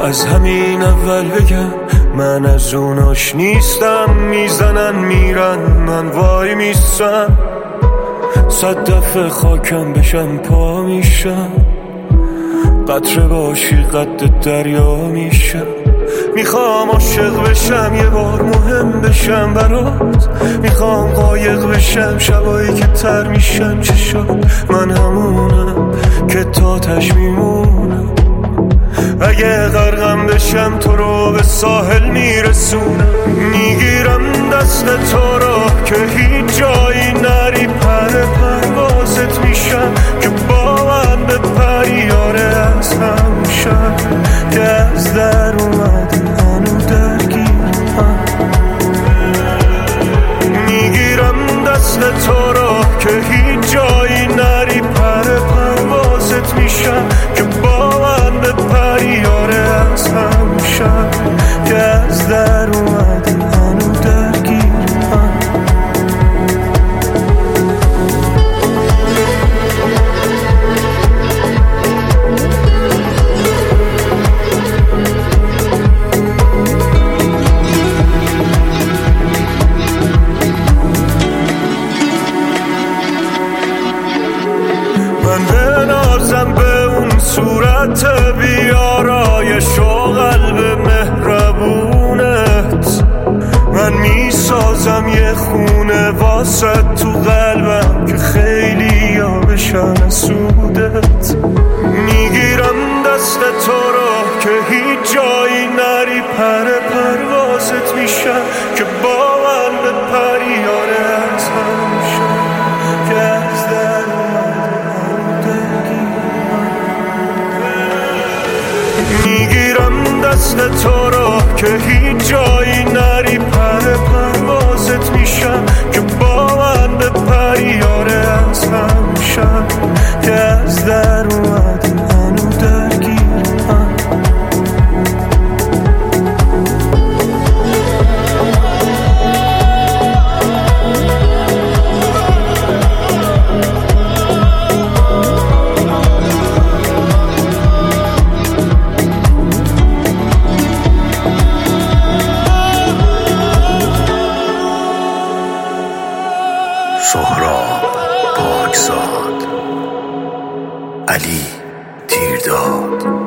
از همین اول بگم من از اوناش نیستم. میزنن میرن من وای میستم، 100 دفعه خاکم بشم پا میشم. قطره باشی قد دریا میشم. میخوام عاشق بشم یه بار مهم بشم برات. میخوام قایق بشم شبایی که تر میشم چشات. من همونم که تاتش میمونم. اگه غرقم بشم تو رو به ساحل میرسونم. میگیرم دست تو رو که هیچ جایی نری. پروازت میشم که با من به پریاره از همون شب که از در اومدی هنو درگیرم. میگیرم دست تو رو که هیچ جایی نری. پروازت میشم که با من به پریاره از همون شب که از در اومدی هنو درگیرم. من بنازم به اون صورت بیارایش و قلب مهربونت. من میسازم یه خونه واسه تو قلبم که خیلی ها بشن سودت. میگیرم دست تو رو که هیچ جایی نری. پروازت میشم که با من به پریاره از هم شد که از در میگیرم دست تو رو که هیچ جایی نری. پروازت میشم که با من به پریاره از هم شب که از در اومدی هنو درگیرم. سهراب پاکزاد، علی تیرداد.